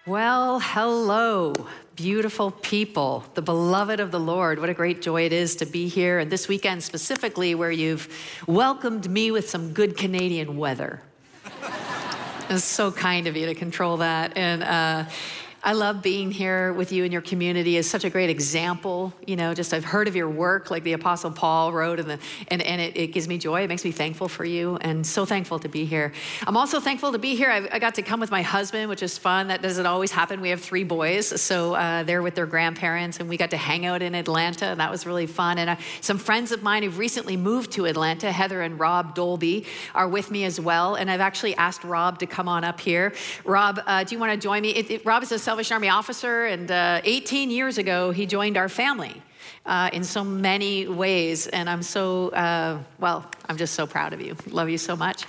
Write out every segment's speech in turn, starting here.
Well, hello, beautiful people, the beloved of the Lord. What a great joy it is to be here, and this weekend specifically where you've welcomed me with some good Canadian weather. It's so kind of you to control that. And I love being here with you and your community. It's such a great example. You know, just I've heard of your work, like the Apostle Paul wrote, and it gives me joy. It makes me thankful for you, and so thankful to be here. I'm also thankful to be here. I got to come with my husband, which is fun. That doesn't always happen. We have 3 boys, so they're with their grandparents, and we got to hang out in Atlanta, and that was really fun. And some friends of mine who've recently moved to Atlanta, Heather and Rob Dolby, are with me as well. And I've actually asked Rob to come on up here. Rob, do you want to join me? Rob is a Salvation Army officer, and 18 years ago, he joined our family in so many ways. And I'm so, I'm just so proud of you. Love you so much.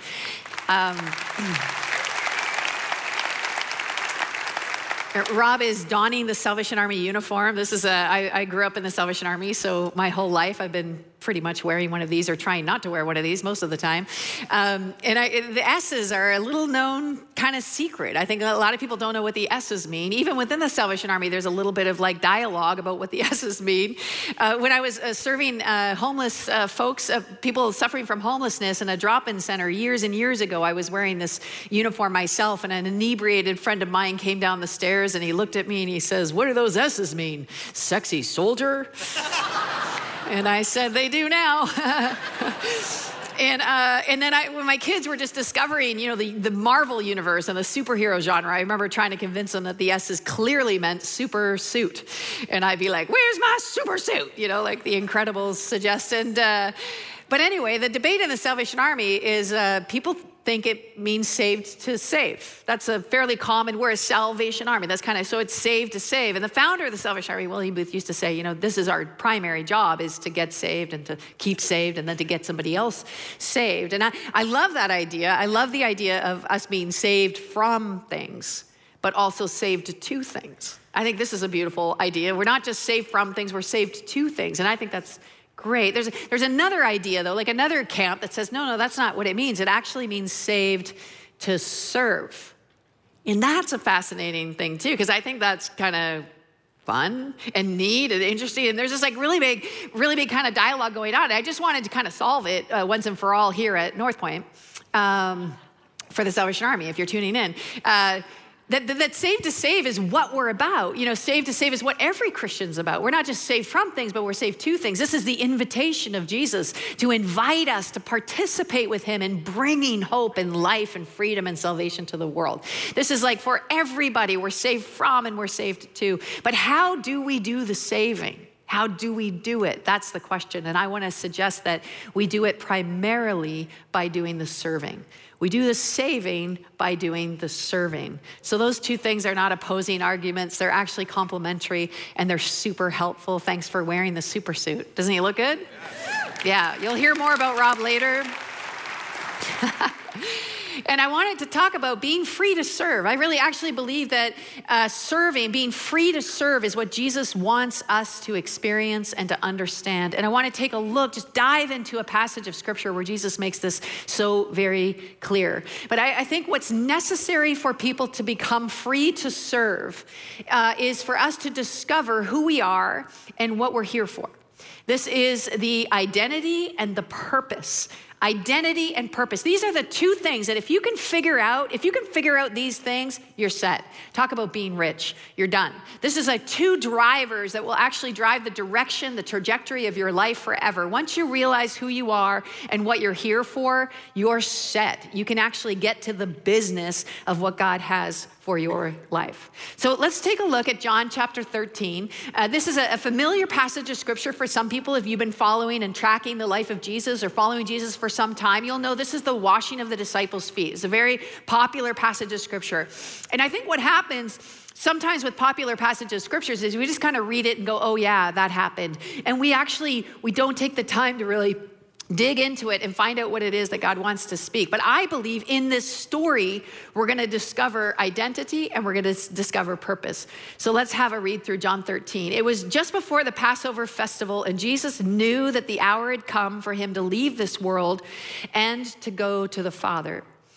Rob is donning the Salvation Army uniform. This is I grew up in the Salvation Army, so my whole life I've been pretty much wearing one of these or trying not to wear one of these most of the time. The S's are a little known kind of secret. I think a lot of people don't know what the S's mean. Even within the Salvation Army, there's a little bit of like dialogue about what the S's mean. When I was serving homeless folks, people suffering from homelessness in a drop-in center years and years ago, I was wearing this uniform myself, and an inebriated friend of mine came down the stairs and he looked at me and he says, "What do those S's mean? Sexy soldier?" And I said, "They do now." And then when my kids were just discovering, you know, the Marvel universe and the superhero genre, I remember trying to convince them that the S's clearly meant super suit. And I'd be like, "Where's my super suit?" You know, like the Incredibles suggest. But anyway, the debate in the Salvation Army is people think it means saved to save. That's a fairly common, we're a Salvation Army. That's kind of, so it's saved to save. And the founder of the Salvation Army, William Booth, used to say, you know, this is our primary job, is to get saved and to keep saved and then to get somebody else saved. And I love that idea. I love the idea of us being saved from things, but also saved to things. I think this is a beautiful idea. We're not just saved from things, we're saved to things. And I think that's great. There's another idea, though, like another camp that says, no, that's not what it means. It actually means saved to serve. And that's a fascinating thing, too, because I think that's kind of fun and neat and interesting. And there's this like really big kind of dialogue going on. I just wanted to kind of solve it once and for all here at North Point for the Salvation Army, if you're tuning in. That saved to save is what we're about. You know, saved to save is what every Christian's about. We're not just saved from things, but we're saved to things. This is the invitation of Jesus to invite us to participate with him in bringing hope and life and freedom and salvation to the world. This is like for everybody. We're saved from and we're saved to. But how do we do the saving? How do we do it? That's the question. And I want to suggest that we do it primarily by doing the serving. We do the saving by doing the serving. So those two things are not opposing arguments. They're actually complementary, and they're super helpful. Thanks for wearing the super suit. Doesn't he look good? Yeah, you'll hear more about Rob later. And I wanted to talk about being free to serve. I really actually believe that serving, being free to serve, is what Jesus wants us to experience and to understand. And I want to take a look, just dive into a passage of scripture where Jesus makes this so very clear. But I think what's necessary for people to become free to serve is for us to discover who we are and what we're here for. This is the identity and the purpose. Identity and purpose. These are the two things that if you can figure out these things, you're set. Talk about being rich. You're done. This is like 2 drivers that will actually drive the direction, the trajectory of your life forever. Once you realize who you are and what you're here for, you're set. You can actually get to the business of what God has for your life. So let's take a look at John chapter 13. This is a familiar passage of scripture for some people. If you've been following and tracking the life of Jesus or following Jesus for some time, you'll know this is the washing of the disciples' feet. It's a very popular passage of scripture. And I think what happens sometimes with popular passages of scriptures is we just kind of read it and go, oh yeah, that happened. And we don't take the time to really dig into it and find out what it is that God wants to speak. But I believe in this story, we're going to discover identity and we're going to discover purpose. So let's have a read through John 13. It was just before the Passover festival, and Jesus knew that the hour had come for him to leave this world and to go to the Father.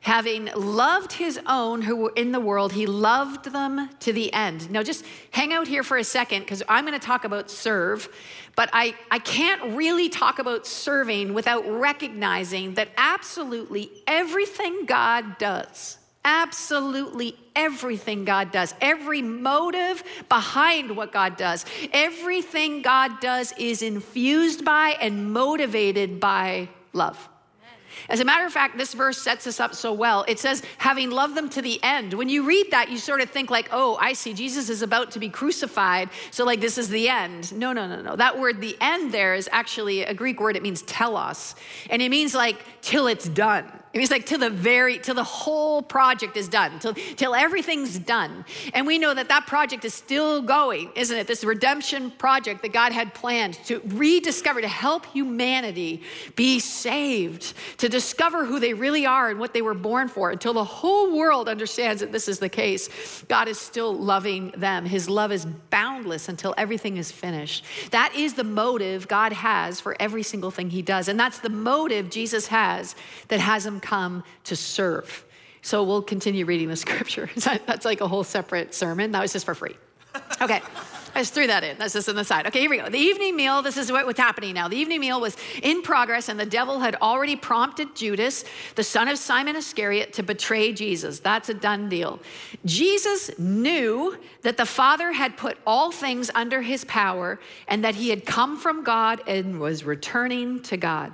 Having loved his own who were in the world, he loved them to the end. Now just hang out here for a second, because I'm going to talk about serve, but I can't really talk about serving without recognizing that absolutely everything God does, absolutely everything God does, every motive behind what God does, everything God does is infused by and motivated by love. As a matter of fact, this verse sets us up so well. It says, having loved them to the end. When you read that, you sort of think like, oh, I see, Jesus is about to be crucified, so like this is the end. No. That word, the end, there is actually a Greek word. It means telos. And it means like till it's done. It means like till the whole project is done, till everything's done. And we know that project is still going, isn't it? This redemption project that God had planned to rediscover, to help humanity be saved, to discover who they really are and what they were born for. Until the whole world understands that this is the case, God is still loving them. His love is boundless until everything is finished. That is the motive God has for every single thing he does. And that's the motive Jesus has that has him come to serve. So we'll continue reading the scripture. That's like a whole separate sermon. That was just for free. Okay, I just threw that in. That's just on the side. Okay, here we go. The evening meal, this is what's happening now. The evening meal was in progress, and the devil had already prompted Judas, the son of Simon Iscariot, to betray Jesus. That's a done deal. Jesus knew that the Father had put all things under his power, and that he had come from God and was returning to God.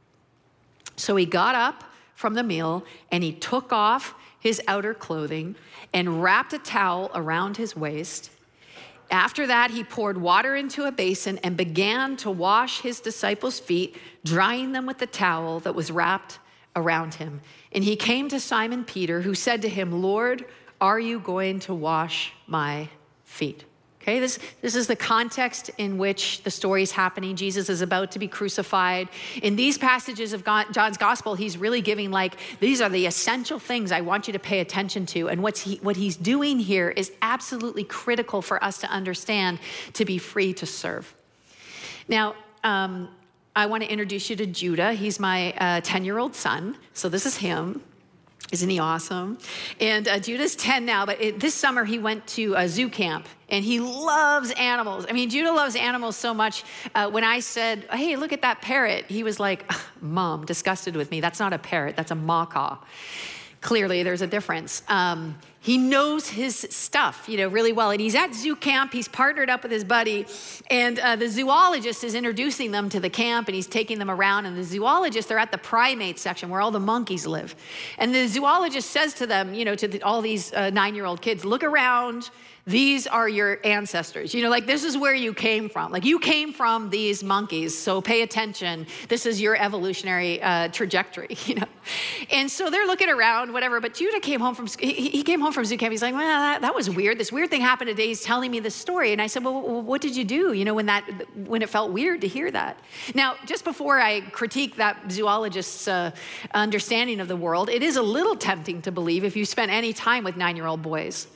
So he got up from the meal, and he took off his outer clothing and wrapped a towel around his waist. After that, he poured water into a basin and began to wash his disciples' feet, drying them with the towel that was wrapped around him. And he came to Simon Peter, who said to him, "Lord, are you going to wash my feet?" Okay, this is the context in which the story is happening. Jesus is about to be crucified. In these passages of John's gospel, he's really giving like, these are the essential things I want you to pay attention to. And what he's doing here is absolutely critical for us to understand to be free to serve. Now, I want to introduce you to Judah. He's my 10-year-old son. So this is him. Isn't he awesome? And Judah's 10 now, but this summer he went to a zoo camp, and he loves animals. I mean, Judah loves animals so much. When I said, hey, look at that parrot, he was like, Mom, disgusted with me. That's not a parrot, that's a macaw. Clearly, there's a difference. He knows his stuff, really well. And he's at zoo camp. He's partnered up with his buddy. And the zoologist is introducing them to the camp, and he's taking them around. And the zoologist, they're at the primate section where all the monkeys live. And the zoologist says to them, to all these 9-year-old kids, look around. These are your ancestors. This is where you came from. Like, you came from these monkeys, so pay attention. This is your evolutionary trajectory, And so they're looking around, whatever. But Judah came home from zoo camp. He's like, well, that was weird. This weird thing happened today. He's telling me this story. And I said, well, what did you do, when it felt weird to hear that? Now, just before I critique that zoologist's understanding of the world, it is a little tempting to believe if you spent any time with 9-year-old boys.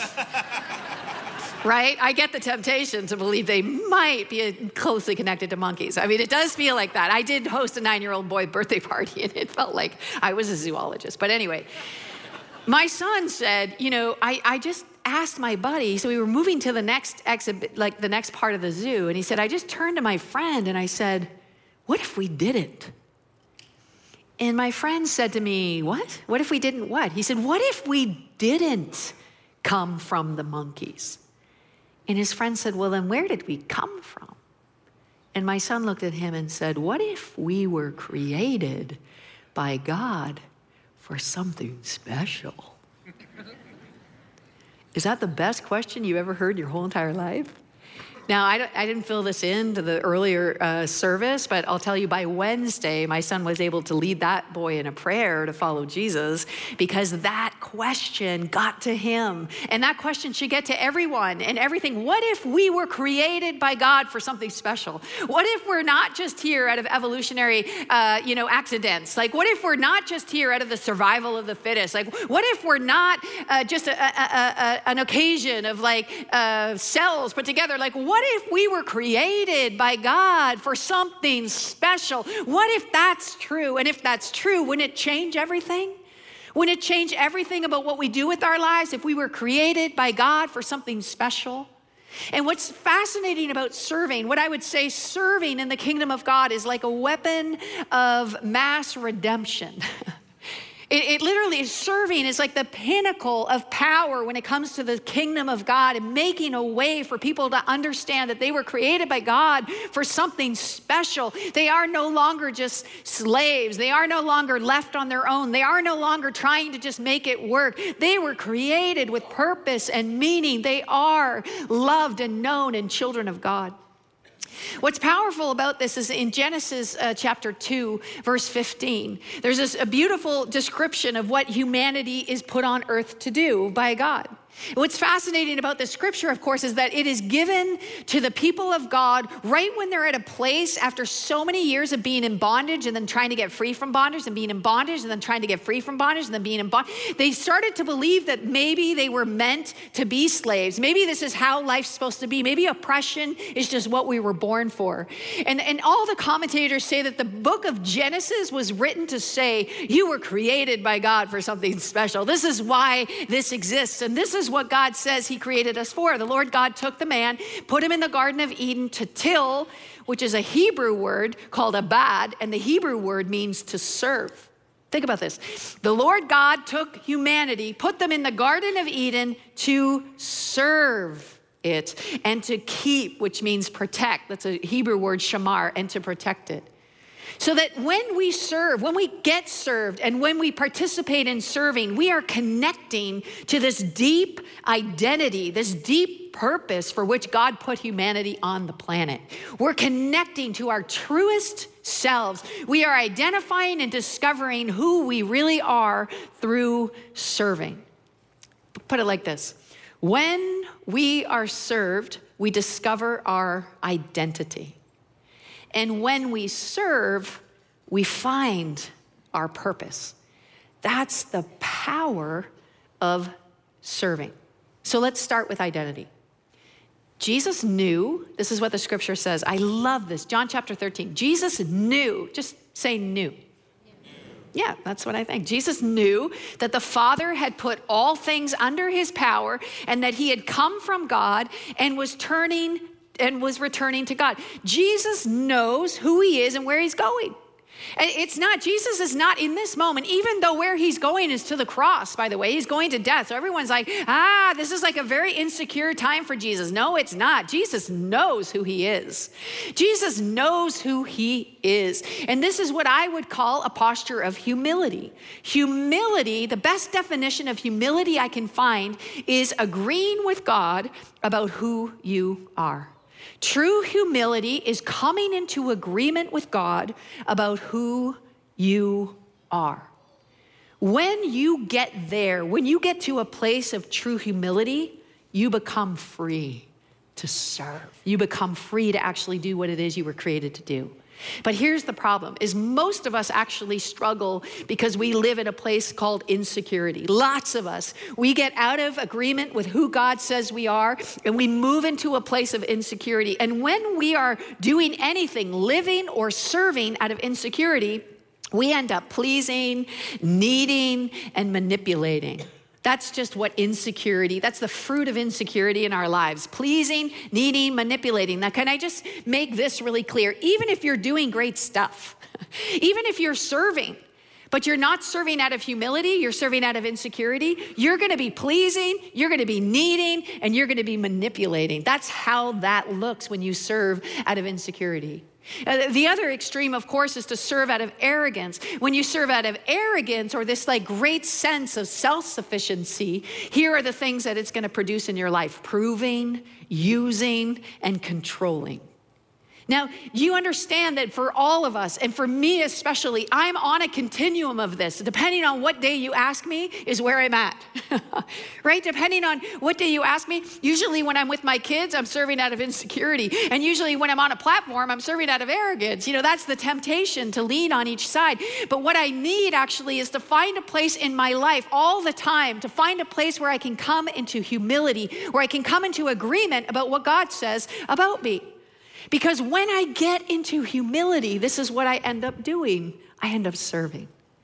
Right? I get the temptation to believe they might be closely connected to monkeys. I mean, it does feel like that. I did host a 9-year-old boy birthday party, and it felt like I was a zoologist. But anyway, my son said, I just asked my buddy, so we were moving to the next exhibit, like the next part of the zoo, and he said, I just turned to my friend and I said, what if we didn't? And my friend said to me, what? What if we didn't what? He said, what if we didn't come from the monkeys? And his friend said, well, then where did we come from? And my son looked at him and said, what if we were created by God for something special? Is that the best question you ever heard your whole entire life? Now, I didn't fill this into the earlier service, but I'll tell you, by Wednesday, my son was able to lead that boy in a prayer to follow Jesus, because that question got to him. And that question should get to everyone and everything. What if we were created by God for something special? What if we're not just here out of evolutionary, accidents? Like, what if we're not just here out of the survival of the fittest? Like, what if we're not just an occasion of cells put together? Like, what if we were created by God for something special? What if that's true? And if that's true, wouldn't it change everything? Wouldn't it change everything about what we do with our lives if we were created by God for something special? And what's fascinating about serving, what I would say serving in the kingdom of God is like a weapon of mass redemption. It literally is serving is like the pinnacle of power when it comes to the kingdom of God and making a way for people to understand that they were created by God for something special. They are no longer just slaves. They are no longer left on their own. They are no longer trying to just make it work. They were created with purpose and meaning. They are loved and known and children of God. What's powerful about this is in Genesis chapter 2, verse 15, there's a beautiful description of what humanity is put on earth to do by God. What's fascinating about this scripture, of course, is that it is given to the people of God right when they're at a place after so many years of being in bondage and then trying to get free from bondage and being in bondage and then trying to get free from bondage and then being in bondage. They started to believe that maybe they were meant to be slaves. Maybe this is how life's supposed to be. Maybe oppression is just what we were born for. And all the commentators say that the book of Genesis was written to say, you were created by God for something special. This is why this exists. And this is what God says he created us for. The Lord God took the man, put him in the Garden of Eden to till, which is a Hebrew word called abad, and the Hebrew word means to serve. Think about this. The Lord God took humanity, put them in the Garden of Eden to serve it and to keep, which means protect. That's a Hebrew word, shamar, and to protect it. So that when we serve, when we get served, and when we participate in serving, we are connecting to this deep identity, this deep purpose for which God put humanity on the planet. We're connecting to our truest selves. We are identifying and discovering who we really are through serving. Put it like this. When we are served, we discover our identity. And when we serve, we find our purpose. That's the power of serving. So let's start with identity. Jesus knew, this is what the scripture says. I love this. John chapter 13. Jesus knew, just say knew. Yeah, that's what I think. Jesus knew that the Father had put all things under his power and that he had come from God and was returning to God. Jesus knows who he is and where he's going. Jesus is not in this moment, even though where he's going is to the cross, by the way. He's going to death. So everyone's like, this is like a very insecure time for Jesus. No, it's not. Jesus knows who he is. Jesus knows who he is. And this is what I would call a posture of humility. Humility, the best definition of humility I can find is agreeing with God about who you are. True humility is coming into agreement with God about who you are. When you get there, when you get to a place of true humility, you become free to serve. You become free to actually do what it is you were created to do. But here's the problem, is most of us actually struggle because we live in a place called insecurity. Lots of us, we get out of agreement with who God says we are, and we move into a place of insecurity. And when we are doing anything, living or serving out of insecurity, we end up pleasing, needing, and manipulating. That's just what insecurity, that's the fruit of insecurity in our lives. Pleasing, needing, manipulating. Now, can I just make this really clear? Even if you're doing great stuff, even if you're serving, but you're not serving out of humility, you're serving out of insecurity, you're gonna be pleasing, you're gonna be needing, and you're gonna be manipulating. That's how that looks when you serve out of insecurity. The other extreme, of course, is to serve out of arrogance. When you serve out of arrogance or this like great sense of self-sufficiency, here are the things that it's going to produce in your life: proving, using, and controlling. Now, you understand that for all of us, and for me especially, I'm on a continuum of this. Depending on what day you ask me is where I'm at, right? Depending on what day you ask me, usually when I'm with my kids, I'm serving out of insecurity. And usually when I'm on a platform, I'm serving out of arrogance. You know, that's the temptation to lean on each side. But what I need actually is to find a place in my life all the time, to find a place where I can come into humility, where I can come into agreement about what God says about me. Because when I get into humility, this is what I end up doing. I end up serving.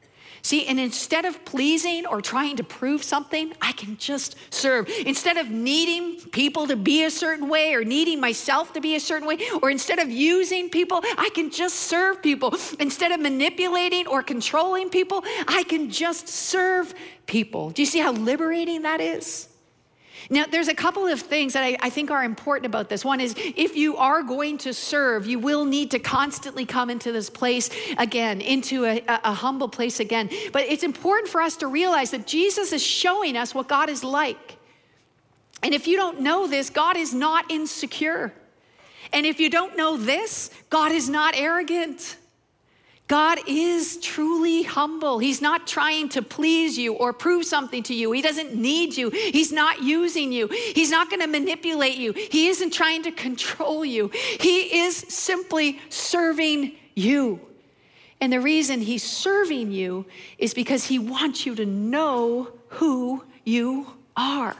See, and instead of pleasing or trying to prove something, I can just serve. Instead of needing people to be a certain way or needing myself to be a certain way, or instead of using people, I can just serve people. Instead of manipulating or controlling people, I can just serve people. Do you see how liberating that is? Now, there's a couple of things that I think are important about this. One is, if you are going to serve, you will need to constantly come into this place again, into a humble place again. But it's important for us to realize that Jesus is showing us what God is like. And if you don't know this, God is not insecure. And if you don't know this, God is not arrogant. God is truly humble. He's not trying to please you or prove something to you. He doesn't need you. He's not using you. He's not going to manipulate you. He isn't trying to control you. He is simply serving you. And the reason he's serving you is because he wants you to know who you are.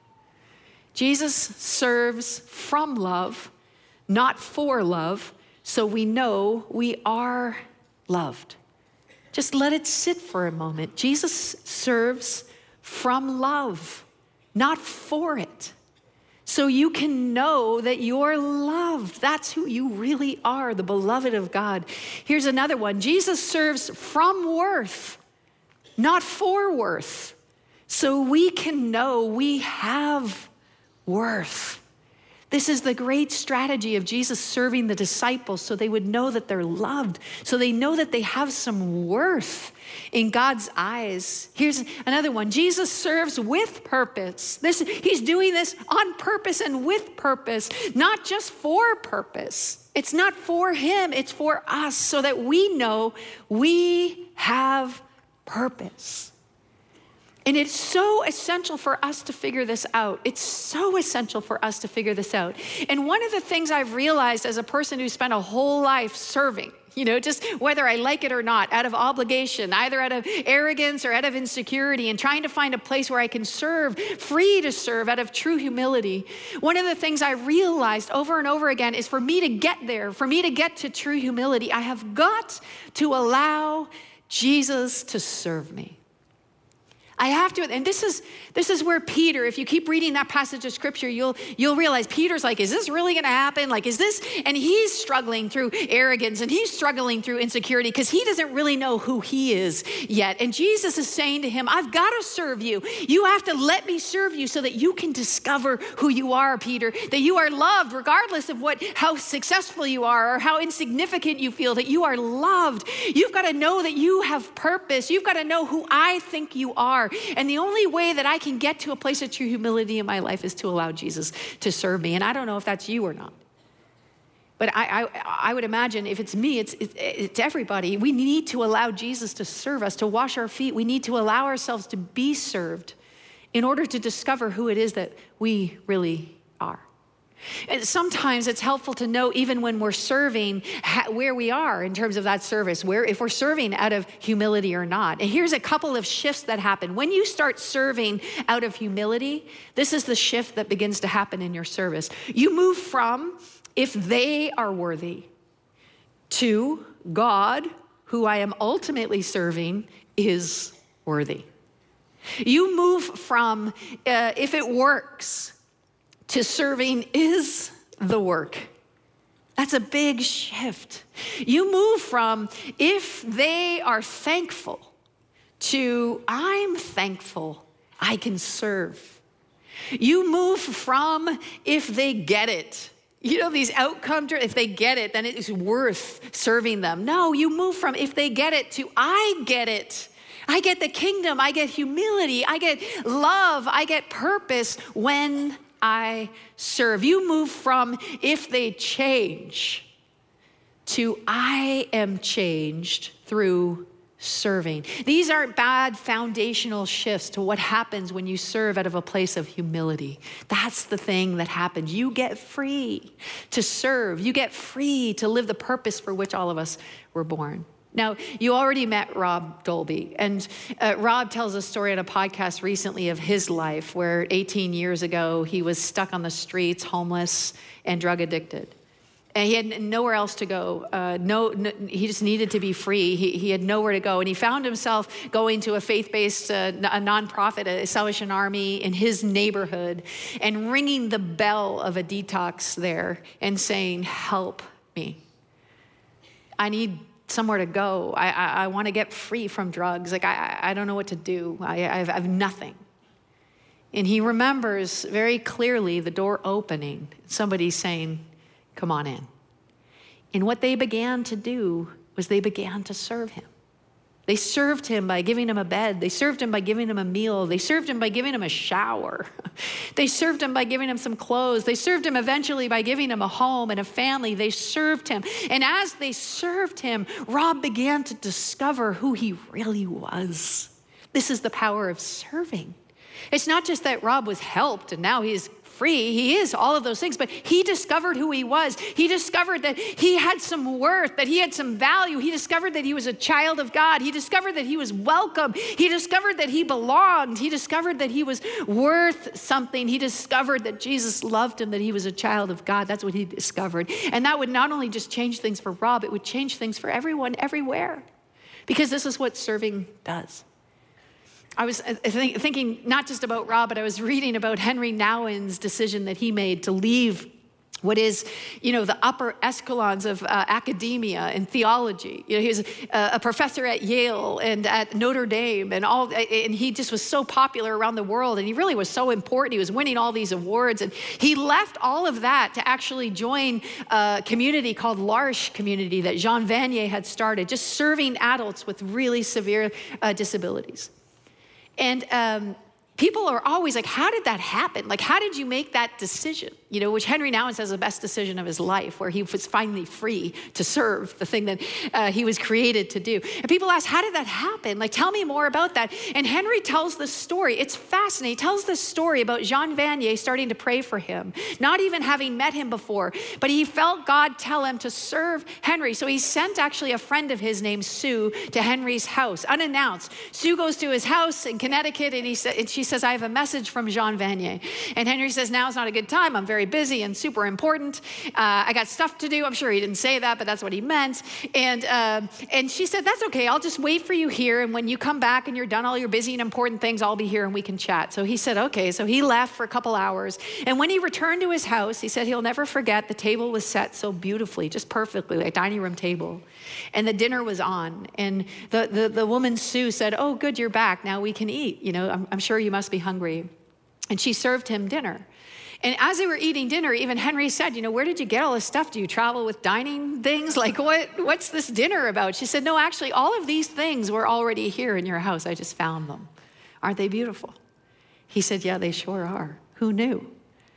Jesus serves from love, not for love, so we know we are loved. Just let it sit for a moment. Jesus serves from love, not for it. So you can know that you're loved. That's who you really are, the beloved of God. Here's another one. Jesus serves from worth, not for worth. So we can know we have worth. This is the great strategy of Jesus serving the disciples so they would know that they're loved, so they know that they have some worth in God's eyes. Here's another one. Jesus serves with purpose. He's doing this on purpose and with purpose, not just for purpose. It's not for him, it's for us so that we know we have purpose. And it's so essential for us to figure this out. It's so essential for us to figure this out. And one of the things I've realized as a person who spent a whole life serving, just whether I like it or not, out of obligation, either out of arrogance or out of insecurity, and trying to find a place where I can serve, free to serve out of true humility. One of the things I realized over and over again is for me to get there, for me to get to true humility, I have got to allow Jesus to serve me. I have to, and this is where Peter, if you keep reading that passage of scripture, you'll realize Peter's like, is this really gonna happen? Like, is this, and he's struggling through arrogance and he's struggling through insecurity because he doesn't really know who he is yet. And Jesus is saying to him, I've gotta serve you. You have to let me serve you so that you can discover who you are, Peter, that you are loved regardless of how successful you are or how insignificant you feel, that you are loved. You've gotta know that you have purpose. You've gotta know who I think you are. And the only way that I can get to a place of true humility in my life is to allow Jesus to serve me. And I don't know if that's you or not. But I would imagine if it's me, it's everybody. We need to allow Jesus to serve us, to wash our feet. We need to allow ourselves to be served in order to discover who it is that we really are. And sometimes it's helpful to know, even when we're serving, where we are in terms of that service, if we're serving out of humility or not. And here's a couple of shifts that happen. When you start serving out of humility, this is the shift that begins to happen in your service. You move from, if they are worthy, to God, who I am ultimately serving, is worthy. You move from, if it works, to serving is the work. That's a big shift. You move from, if they are thankful, to I'm thankful I can serve. You move from, if they get it. These outcomes, if they get it, then it is worth serving them. No, you move from, if they get it, to I get it. I get the kingdom, I get humility, I get love, I get purpose when I serve. You move from, if they change, to I am changed through serving. These aren't bad foundational shifts to what happens when you serve out of a place of humility. That's the thing that happens. You get free to serve. You get free to live the purpose for which all of us were born. Now, you already met Rob Dolby, and Rob tells a story on a podcast recently of his life where 18 years ago, he was stuck on the streets, homeless and drug addicted. And he had nowhere else to go. He just needed to be free. He had nowhere to go. And he found himself going to a faith-based a nonprofit, a Salvation Army in his neighborhood, and ringing the bell of a detox there and saying, help me. I need somewhere to go. I want to get free from drugs. Like, I don't know what to do. I have nothing. And he remembers very clearly the door opening, somebody saying, come on in. And what they began to do was they began to serve him. They served him by giving him a bed. They served him by giving him a meal. They served him by giving him a shower. They served him by giving him some clothes. They served him eventually by giving him a home and a family. They served him. And as they served him, Rob began to discover who he really was. This is the power of serving. It's not just that Rob was helped and now he's free. He is all of those things, but he discovered who he was. He discovered that he had some worth, that he had some value. He discovered that he was a child of God. He discovered that he was welcome. He discovered that he belonged. He discovered that he was worth something. He discovered that Jesus loved him, that he was a child of God. That's what he discovered. And that would not only just change things for Rob, it would change things for everyone, everywhere. Because this is what serving does. I was thinking not just about Rob, but I was reading about Henry Nouwen's decision that he made to leave what is, the upper echelons of academia and theology. He was a professor at Yale and at Notre Dame and he just was so popular around the world, and he really was so important. He was winning all these awards, and he left all of that to actually join a community called L'Arche Community that Jean Vanier had started, just serving adults with really severe disabilities. And people are always like, how did that happen? Like, how did you make that decision? Which Henry Nouwen says is the best decision of his life, where he was finally free to serve the thing that he was created to do. And people ask, how did that happen? Like, tell me more about that. And Henry tells this story. It's fascinating. He tells this story about Jean Vanier starting to pray for him, not even having met him before, but he felt God tell him to serve Henry. So he sent actually a friend of his named Sue to Henry's house, unannounced. Sue goes to his house in Connecticut, and she says, I have a message from Jean Vanier. And Henry says, now's not a good time. I'm very busy and super important. I got stuff to do. I'm sure he didn't say that, but that's what he meant. And she said, that's okay. I'll just wait for you here. And when you come back and you're done all your busy and important things, I'll be here and we can chat. So he said, okay. So he left for a couple hours. And when he returned to his house, he said he'll never forget the table was set so beautifully, just perfectly, like a dining room table. And the dinner was on. And the woman, Sue, said, oh, good, you're back. Now we can eat. I'm sure you must be hungry. And she served him dinner. And as they were eating dinner, even Henry said, where did you get all this stuff? Do you travel with dining things? Like, what's this dinner about? She said, no, actually, all of these things were already here in your house. I just found them. Aren't they beautiful? He said, yeah, they sure are. Who knew?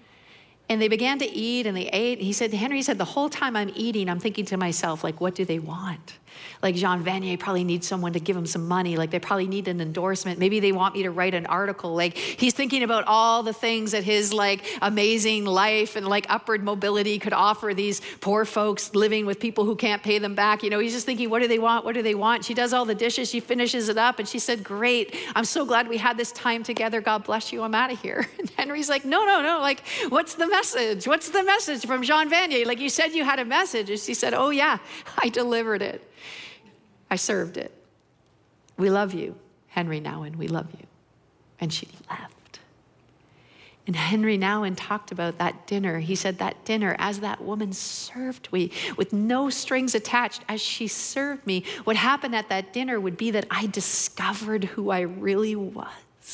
And they began to eat and they ate. Henry said, the whole time I'm eating, I'm thinking to myself, like, what do they want? Like Jean Vanier probably needs someone to give him some money. Like they probably need an endorsement. Maybe they want me to write an article. Like he's thinking about all the things that his like amazing life and like upward mobility could offer these poor folks living with people who can't pay them back. He's just thinking, what do they want? What do they want? She does all the dishes. She finishes it up. And she said, great. I'm so glad we had this time together. God bless you. I'm out of here. And Henry's like, no. Like, what's the message? What's the message from Jean Vanier? Like you said you had a message. And she said, oh yeah, I delivered it. I served it. We love you, Henry Nouwen, we love you. And she left. And Henry Nouwen talked about that dinner. He said that dinner, as that woman served me with no strings attached, as she served me, what happened at that dinner would be that I discovered who I really was.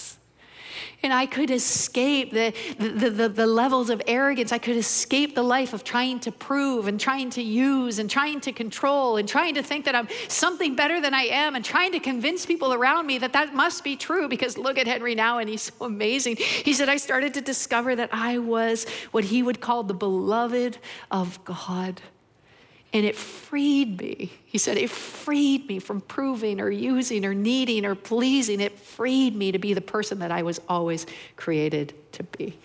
And I could escape the levels of arrogance. I could escape the life of trying to prove and trying to use and trying to control and trying to think that I'm something better than I am and trying to convince people around me that that must be true, because look at Henry Nouwen, he's so amazing. He said, I started to discover that I was what he would call the beloved of God. And it freed me. He said, it freed me from proving or using or needing or pleasing. It freed me to be the person that I was always created to be.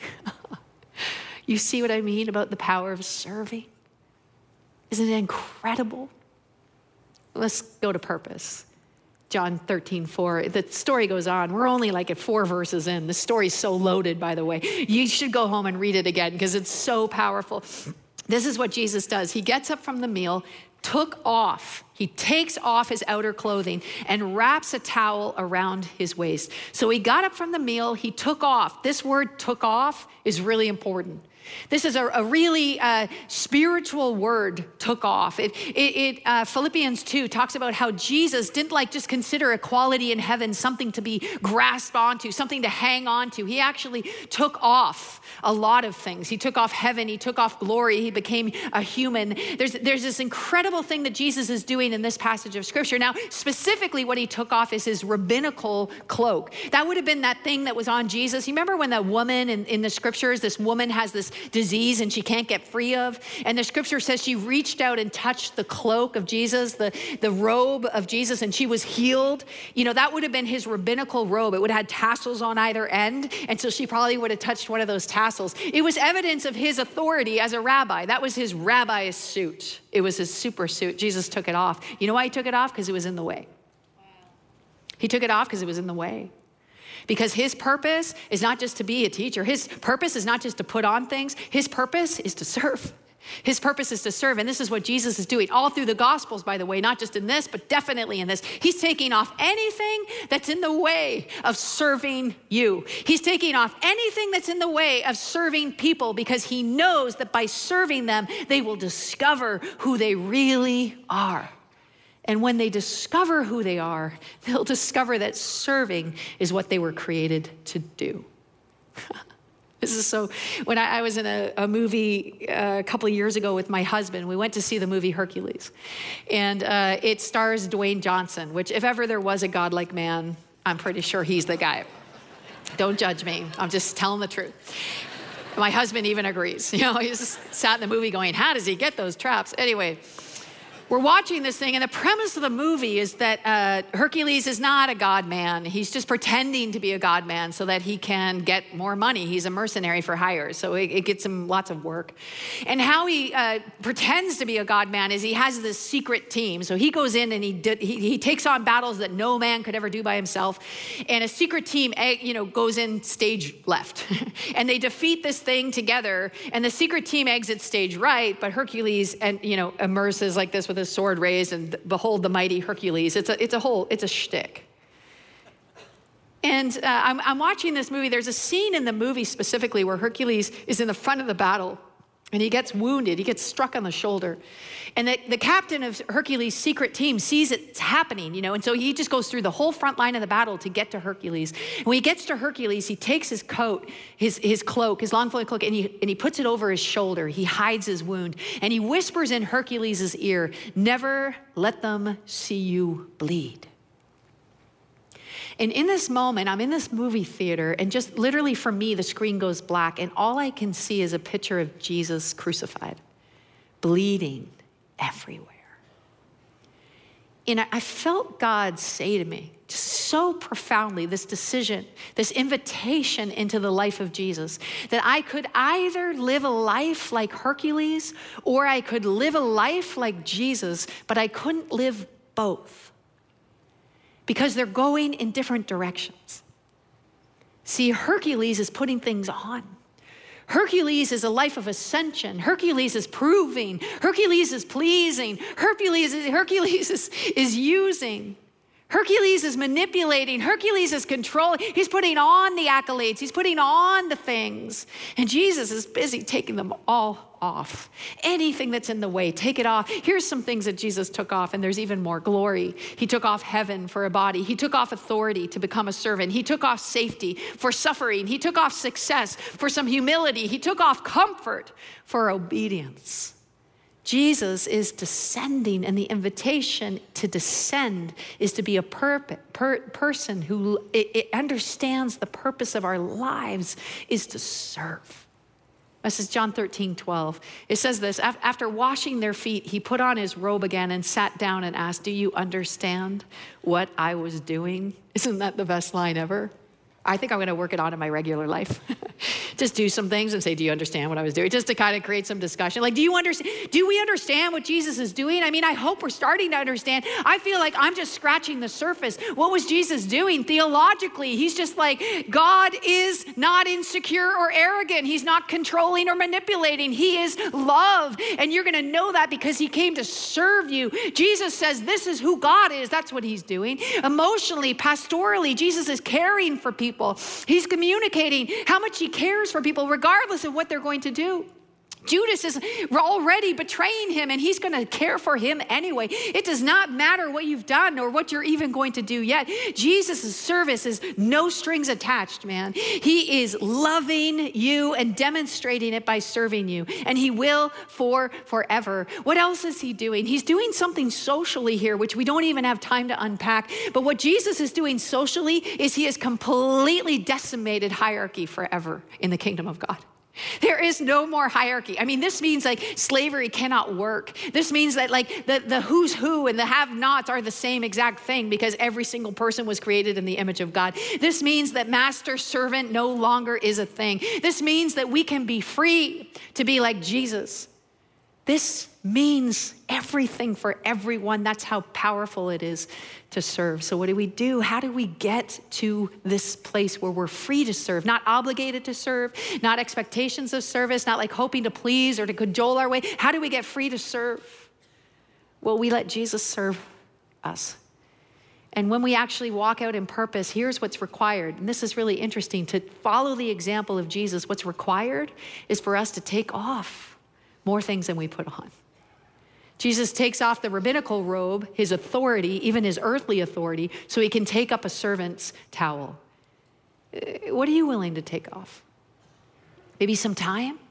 You see what I mean about the power of serving? Isn't it incredible? Let's go to purpose. John 13:4. The story goes on. We're only like at 4 verses in. The story's so loaded, by the way. You should go home and read it again because it's so powerful. This is what Jesus does. He gets up from the meal, he takes off his outer clothing and wraps a towel around his waist. So he got up from the meal, he took off. This word took off is really important. This is a really spiritual word, took off. Philippians 2 talks about how Jesus didn't just consider equality in heaven something to be grasped onto, something to hang on to. He actually took off a lot of things. He took off heaven, he took off glory, he became a human. There's this incredible thing that Jesus is doing in this passage of scripture. Now, specifically what he took off is his rabbinical cloak. That would have been that thing that was on Jesus. You remember when that woman in the scriptures, this woman has this disease and she can't get free of, and the scripture says she reached out and touched the cloak of Jesus, the robe of Jesus, and she was healed. That would have been his rabbinical robe. It would have had tassels on either end, and so she probably would have touched one of those tassels. It was evidence of his authority as a rabbi. That was his rabbi's suit. It was his super suit. Jesus took it off. You know why he took it off? Because it was in the way. He took it off because it was in the way. Because his purpose is not just to be a teacher. His purpose is not just to put on things. His purpose is to serve. His purpose is to serve. And this is what Jesus is doing all through the Gospels, by the way, not just in this, but definitely in this. He's taking off anything that's in the way of serving you. He's taking off anything that's in the way of serving people, because he knows that by serving them, they will discover who they really are. And when they discover who they are, they'll discover that serving is what they were created to do. This is so, when I was in a movie a couple of years ago with my husband, we went to see the movie Hercules. And it stars Dwayne Johnson, which if ever there was a godlike man, I'm pretty sure he's the guy. Don't judge me. I'm just telling the truth. My husband even agrees. He just sat in the movie going, how does he get those traps? Anyway. We're watching this thing, and the premise of the movie is that Hercules is not a god man. He's just pretending to be a god man so that he can get more money. He's a mercenary for hire, so it gets him lots of work. And how he pretends to be a god man is he has this secret team. So he goes in and he takes on battles that no man could ever do by himself. And a secret team, goes in stage left, and they defeat this thing together. And the secret team exits stage right, but Hercules immerses like this with his sword raised, and behold the mighty Hercules. It's a shtick. And I'm watching this movie. There's a scene in the movie specifically where Hercules is in the front of the battle, and he gets wounded. He gets struck on the shoulder. And the captain of Hercules' secret team sees it's happening, and so he just goes through the whole front line of the battle to get to Hercules. And when he gets to Hercules, he takes his coat, his cloak, his long flowing cloak, and he puts it over his shoulder. He hides his wound, and he whispers in Hercules' ear, "Never let them see you bleed." And in this moment, I'm in this movie theater, and just literally for me, the screen goes black, and all I can see is a picture of Jesus crucified, bleeding everywhere. And I felt God say to me, just so profoundly, this decision, this invitation into the life of Jesus, that I could either live a life like Hercules, or I could live a life like Jesus, but I couldn't live both, because they're going in different directions. See, Hercules is putting things on. Hercules is a life of ascension. Hercules is proving. Hercules is pleasing. Hercules is using. Hercules is manipulating. Hercules is controlling. He's putting on the accolades. He's putting on the things. And Jesus is busy taking them all off. Anything that's in the way, take it off. Here's some things that Jesus took off, and there's even more. Glory. He took off heaven for a body. He took off authority to become a servant. He took off safety for suffering. He took off success for some humility. He took off comfort for obedience. Jesus is descending, and the invitation to descend is to be a person who understands the purpose of our lives is to serve. This is John 13:12. It says this: after washing their feet, he put on his robe again and sat down and asked, "Do you understand what I was doing?" Isn't that the best line ever? I think I'm going to work it on in my regular life. just do some things and say, do you understand what I was doing? Just to kind of create some discussion. Like, do we understand what Jesus is doing? I mean, I hope we're starting to understand. I feel like I'm just scratching the surface. What was Jesus doing theologically? He's just like, God is not insecure or arrogant. He's not controlling or manipulating. He is love. And you're going to know that because he came to serve you. Jesus says this is who God is. That's what he's doing. Emotionally, pastorally, Jesus is caring for people. He's communicating how much he cares for people regardless of what they're going to do. Judas is already betraying him, and he's going to care for him anyway. It does not matter what you've done or what you're even going to do yet. Jesus' service is no strings attached, man. He is loving you and demonstrating it by serving you, and he will for forever. What else is he doing? He's doing something socially here, which we don't even have time to unpack. But what Jesus is doing socially is he has completely decimated hierarchy forever in the kingdom of God. There is no more hierarchy. I mean, this means like slavery cannot work. This means that like the who's who and the have-nots are the same exact thing because every single person was created in the image of God. This means that master-servant no longer is a thing. This means that we can be free to be like Jesus. This means everything for everyone. That's how powerful it is to serve. So what do we do? How do we get to this place where we're free to serve, not obligated to serve, not expectations of service, not like hoping to please or to cajole our way? How do we get free to serve? Well, we let Jesus serve us. And when we actually walk out in purpose, here's what's required. And this is really interesting. To follow the example of Jesus, what's required is for us to take off more things than we put on. Jesus takes off the rabbinical robe, his authority, even his earthly authority, so he can take up a servant's towel. What are you willing to take off? Maybe some time?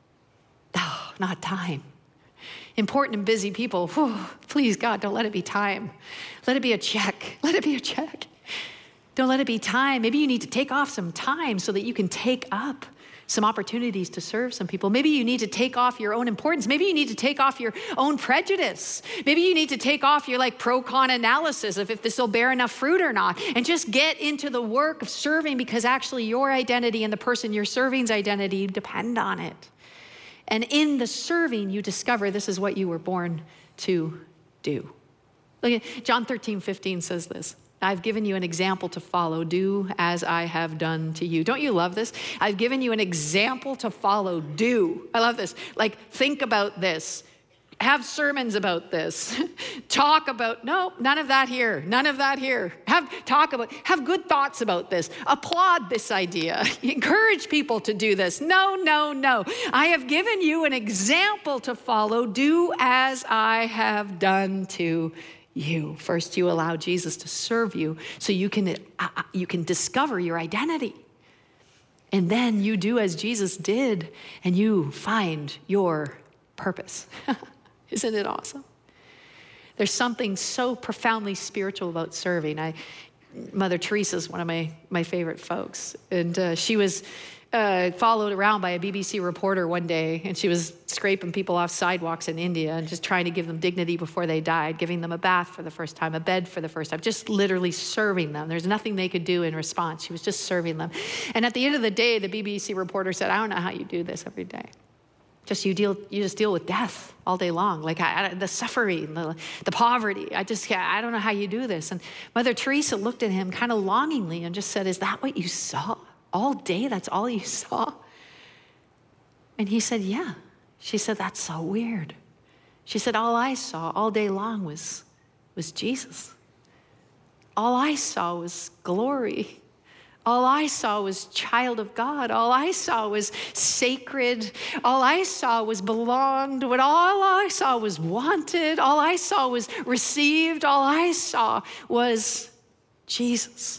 Oh, not time. Important and busy people, whew, please, God, don't let it be time. Let it be a check. Let it be a check. Don't let it be time. Maybe you need to take off some time so that you can take up some opportunities to serve some people. Maybe you need to take off your own importance. Maybe you need to take off your own prejudice. Maybe you need to take off your like pro-con analysis of if this will bear enough fruit or not, and just get into the work of serving because actually your identity and the person you're serving's identity depend on it. And in the serving, you discover this is what you were born to do. Look at John 13:15 says this. I've given you an example to follow. Do as I have done to you. Don't you love this? I've given you an example to follow. Do. I love this. Like, think about this. Have sermons about this. Talk about, no, none of that here. None of that here. Have good thoughts about this. Applaud this idea. Encourage people to do this. No, no, no. I have given you an example to follow. Do as I have done to you. First, you allow Jesus to serve you so you can discover your identity. And then you do as Jesus did and you find your purpose. Isn't it awesome? There's something so profoundly spiritual about serving. Mother Teresa is one of my favorite folks. And she was followed around by a BBC reporter one day, and she was scraping people off sidewalks in India and just trying to give them dignity before they died, giving them a bath for the first time, a bed for the first time, just literally serving them. There's nothing they could do in response. She was just serving them. And at the end of the day, the BBC reporter said, I don't know how you do this every day. You just deal with death all day long, like the suffering, the poverty. I don't know how you do this. And Mother Teresa looked at him kind of longingly and just said, is that what you saw? All day, that's all you saw? And he said, yeah. She said, that's so weird. She said, all I saw all day long was Jesus. All I saw was glory. All I saw was child of God. All I saw was sacred. All I saw was belonged. All I saw was wanted. All I saw was received. All I saw was Jesus.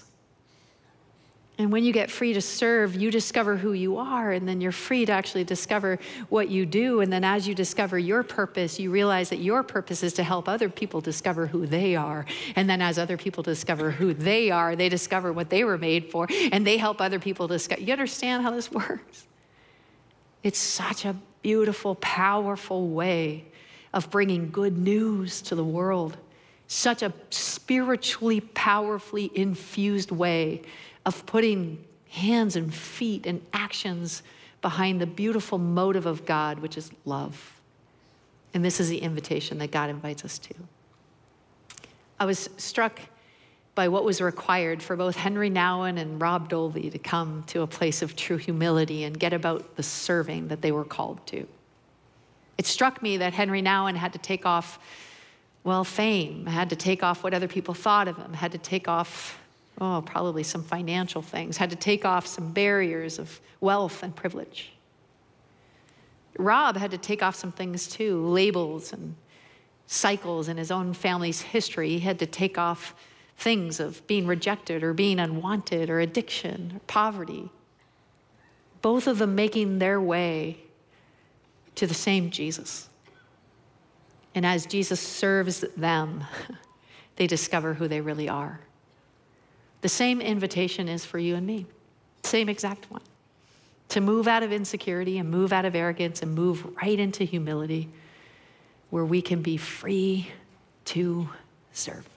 And when you get free to serve, you discover who you are, and then you're free to actually discover what you do. And then as you discover your purpose, you realize that your purpose is to help other people discover who they are. And then as other people discover who they are, they discover what they were made for, and they help other people discover. You understand how this works? It's such a beautiful, powerful way of bringing good news to the world. Such a spiritually, powerfully infused way of putting hands and feet and actions behind the beautiful motive of God, which is love. And this is the invitation that God invites us to. I was struck by what was required for both Henry Nouwen and Rob Dolby to come to a place of true humility and get about the serving that they were called to. It struck me that Henry Nouwen had to take off, fame, had to take off what other people thought of him, had to take off, probably some financial things, had to take off some barriers of wealth and privilege. Rob had to take off some things too, labels and cycles in his own family's history. He had to take off things of being rejected or being unwanted or addiction or poverty. Both of them making their way to the same Jesus. And as Jesus serves them, they discover who they really are. The same invitation is for you and me. Same exact one. To move out of insecurity and move out of arrogance and move right into humility, where we can be free to serve.